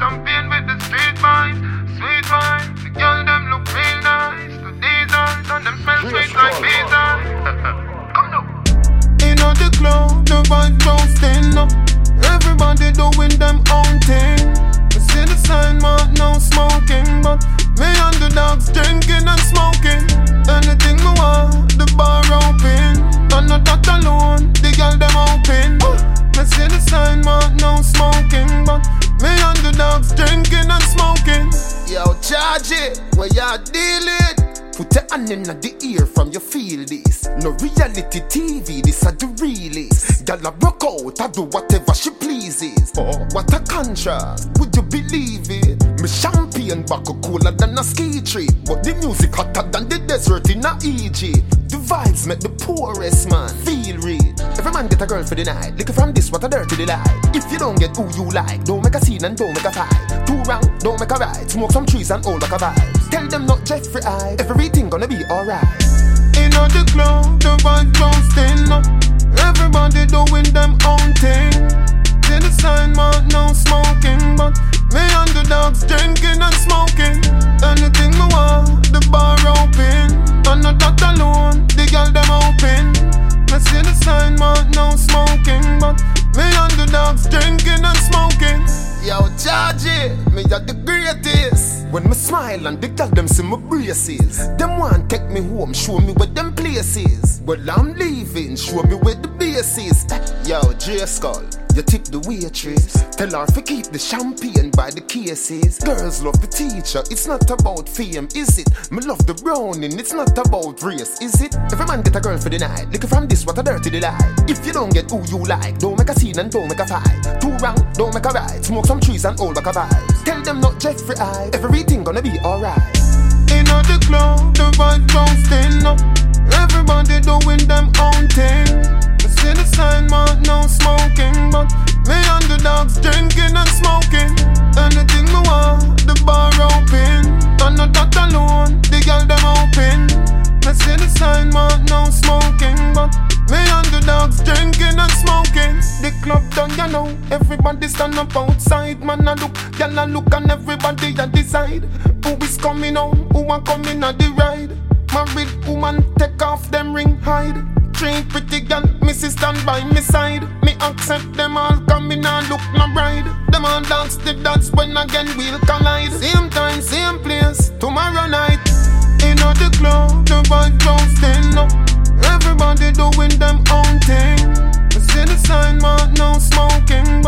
champagne with the street vibes, sweet vibes. The girl them look real nice. To these eyes and them smell sweet like pizza. Come now. In the club, the vibes roasting up. Everybody doing them own thing. I see the sign mark, no smoking, but me and the dogs drinking and smoking. Anything we want, the bar open. And not that alone, the girl them open. I see the sign mark, no smoking, but me and the dogs drinking and smoking. Yo, charge it, where y'all deal it. Put your hand in the ear from you feel this. No reality TV, this are the realest. Y'all a rock out, I do whatever she pleases. Oh, what a contrast, would you believe it? Me champagne back cooler than a ski trip, but the music hotter than the desert in a Egypt. The vibes make the poorest man feel rich. Every man get a girl for the night. Look from this, what a dirty delight. If you don't get who you like, don't make a scene and don't make a fight. Too wrong, don't make a right. Smoke some trees and hold back a vibe. Tell them not Jeffrey I. Everything gonna be alright. In the club, the vibes roasting up. Everybody doing them own thing. See the sign mark, no smoking, but me and the dogs drinking and smoking. Anything we want, the bar open. And not that alone, the girl them open. I see the sign mark, no smoking, but me and the dogs drinking and smoking. Yo, Georgie, me are the greatest. When me smile and the girl them see my braces. Them want take me home, show me where them places. Well, I'm leaving, show me where the base is. Yo, J Skull, you tip the waitress. Tell her to keep the champagne by the cases. Girls love the teacher, it's not about fame, is it? Me love the browning, it's not about race, is it? Every man get a girl for the night. Look from this, what a dirty delight. If you don't get who you like, don't make a scene and don't make a fight. Too wrong, don't make a right. Smoke some trees and hold back a vibe. Tell them not Jeffrey I. Everything gonna be alright. In the club, the vibes roasting up. Everybody doing them own thing. I see the sign mark, no smoking, but me and the dogs drinking and smoking. Anything we want, the bar open. And not that alone, the girl them open. I see the sign mark, no smoking, but me and the dogs drinking and smoking. The club done, you know. Everybody stand up outside. Man, I look, y'all a look, and everybody a decide. Who is coming home, who are coming on the ride. Married woman, take off them ring hide. Three pretty girl, missy stand by me side. Me accept them all, coming and look no bride. Them all dance the dance when again we'll collide. Same time, same place, tomorrow night. In the club, the vibes roasting up. Everybody doing them own thing. I see the sign mark, no smoking,